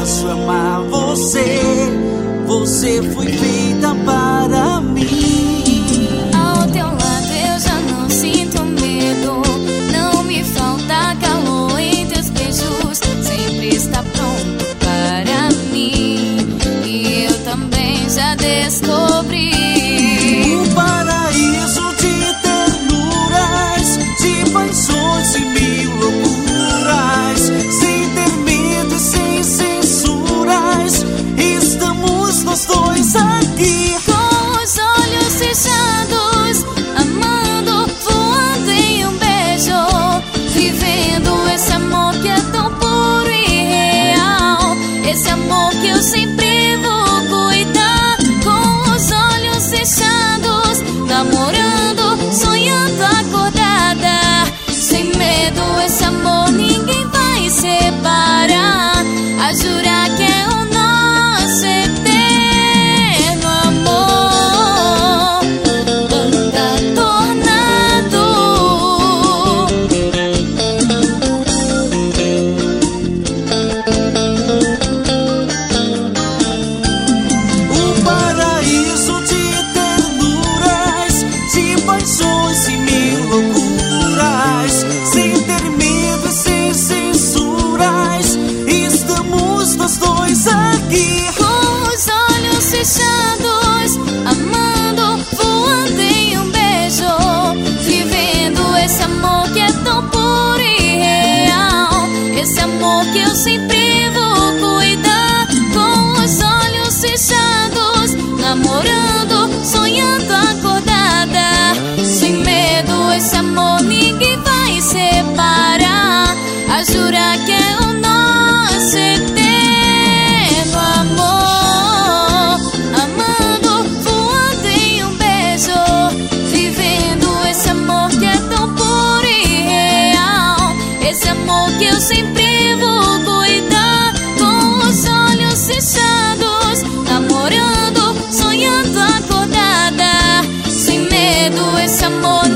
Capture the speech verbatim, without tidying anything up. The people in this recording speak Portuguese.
posso amar você. Você foi feita para mim. Ao teu lado eu já não sinto medo. Não me falta calor em teus beijos. Sempre está pronto para mim. E eu também já descobri um paraíso de ternuras, de paixões e mil loucuras. Sem ter medo e sem censuras, estamos nós dois aqui. com os olhos fechados, amando, voando em um beijo, vivendo esse amor que é tão puro e real. Esse amor que eu sempre vou cuidar. Com os olhos fechados, namorando, sonhando acordada. Sem medo, esse amor ninguém vai separar. A jurar que é o nosso eterno amor. Banda Tornado. Um paraíso de ternuras, de paixões e mil loucuras. Sem ter medo e sem censuras, estamos nós dois aqui. Com os olhos fechados, amando, voando em um beijo, vivendo esse amor que é tão puro e real. Esse amor que eu sempre vou cuidar. Com os olhos fechados, namorando, sonhando acordada. Sem medo, esse amor ninguém vai separar. A jurar que é o nosso eterno amor. Amando, voando em um beijo, vivendo esse amor que é tão puro e real. Esse amor que eu sempre vou cuidar. Com os olhos fechados, namorando, sonhando acordada. Sem medo, esse amor